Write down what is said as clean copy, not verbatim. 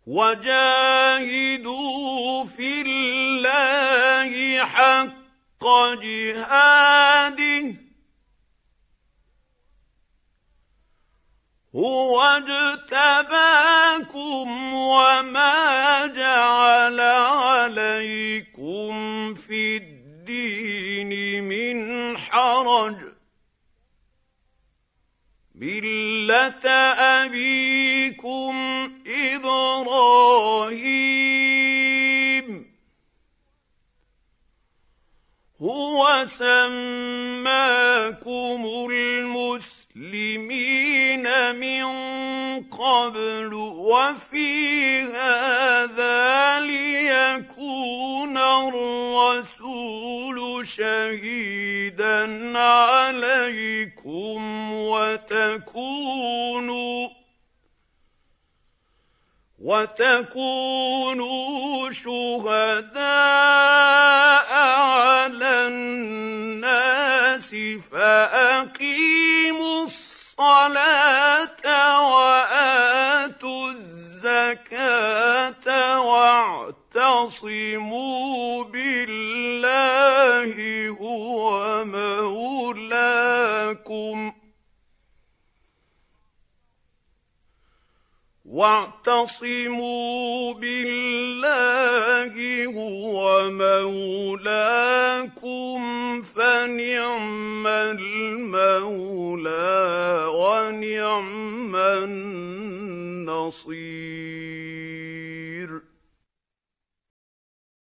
وجاهدوا في الله حق جهاده هو اجتباكم وما جعل عليكم في الدين من حرج ملة أبيكم إبراهيم هو سماكم المسلمين من قبل وفي هذا ليكون الرسول شهيدا عليكم وتكونوا شهداء على الناس فأقيموا الصلاة وآتوا الزكاة واعتصموا بالله هو مولاكم فنعم المولى ونعم النصير.